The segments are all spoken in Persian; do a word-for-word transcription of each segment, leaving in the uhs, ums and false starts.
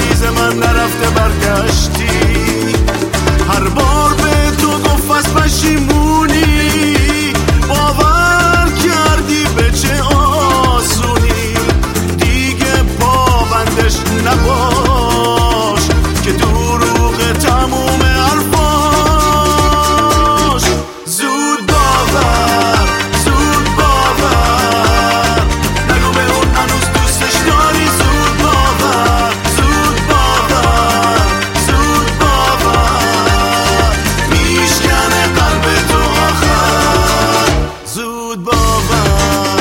عزیز من نرفته برگشتی. هر بار به تو گفت از پشیمونی، باور کردی به چه آسونی. دیگه پابندش نباش که دروغ تموم حرفاش. زود باور زود باور نگو به اون هنوز دوستش داری. زود باور زود باور زود باور میشکنه قلب تو آخر. زود باور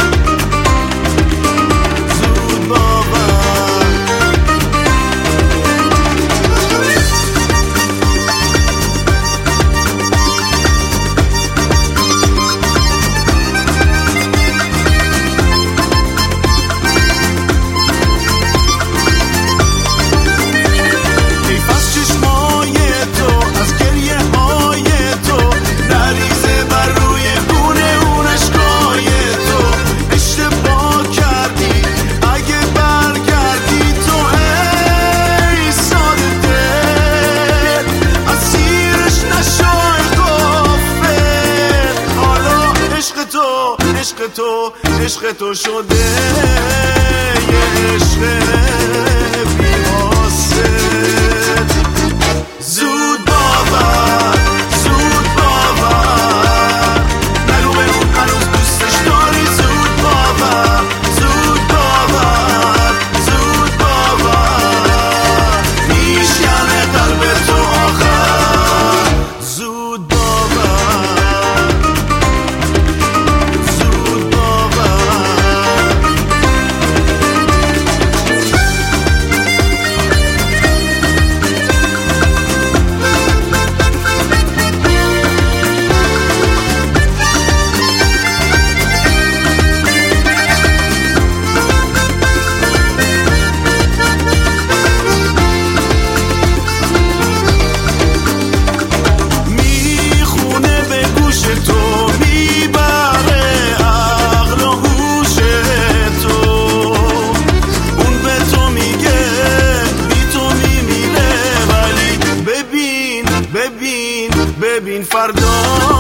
زود باور عشق تو عشق تو شده یه عشق بی‌واسط. زود باور زود باور نگو به اون هنوز دوستش داری. زود باور زود باور زود باور میشکنه قلب تو آخر. زود باور ببین فردا